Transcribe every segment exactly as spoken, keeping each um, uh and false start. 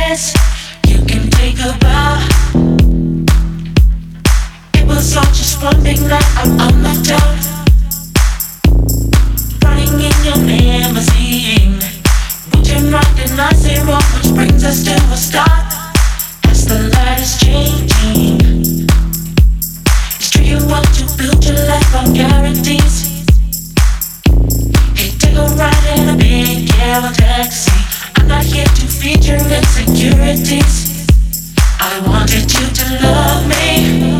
bliss. You can take a bow. It was all just one big night out on the town. Running in your limousine. We turn right and I say wrong, which brings us to a start. As the light is changing, it's true you want to build your life on guarantees. Hey, take a ride in a big yellow taxi. I'm not here to feature insecurities. I wanted you to love me.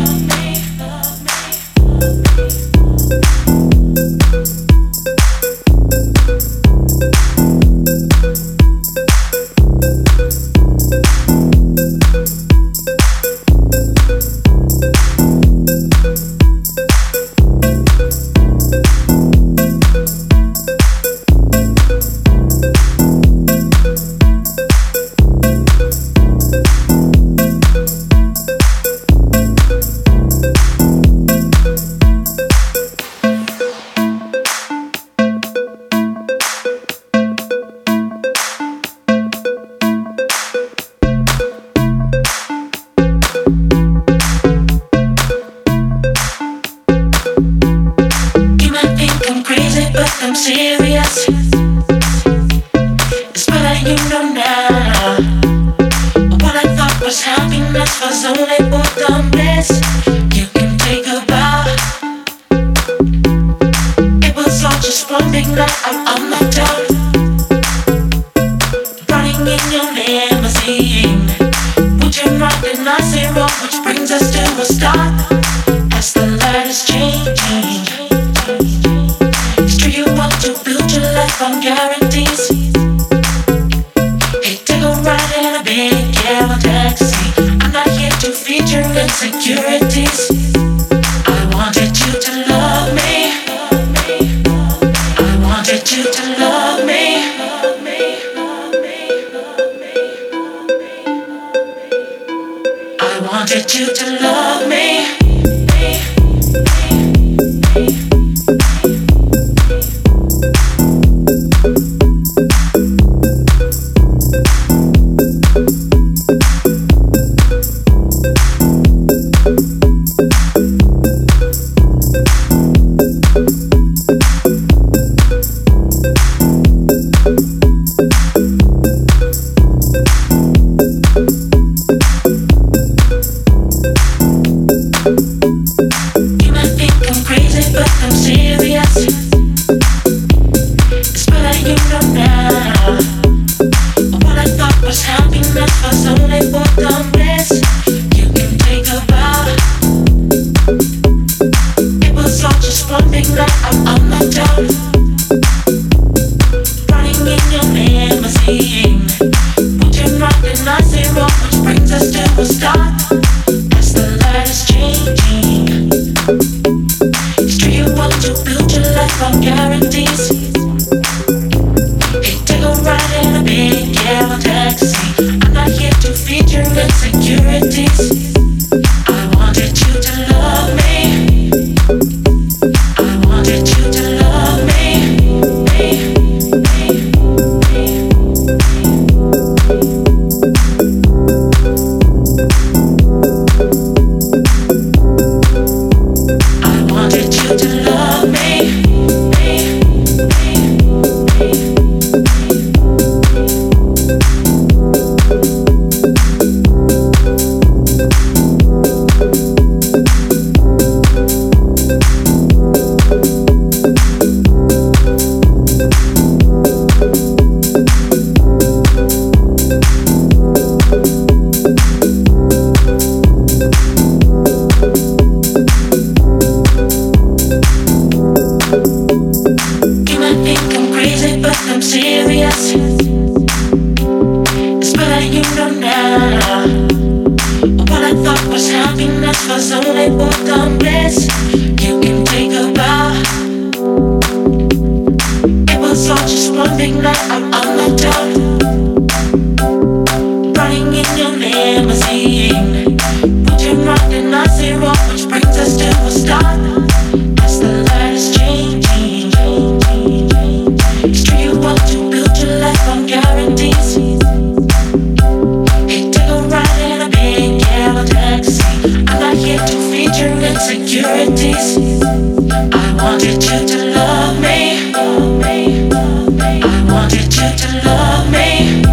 I'm serious. It's better you know now. What I thought was happiness was only boredom bliss. You can take a bow. It was all just one big night out on the town. Running in your limousine. We turn right and I say wrong, which brings us to a start. As the light is changing, you want to build your life on guarantees. Hey, take a ride in a big yellow taxi. I'm not here to feature insecurities. I wanted you to love me. I wanted you to love me. I wanted you to love me. meet your insecurities. I wanted you to love me. I wanted you to love me.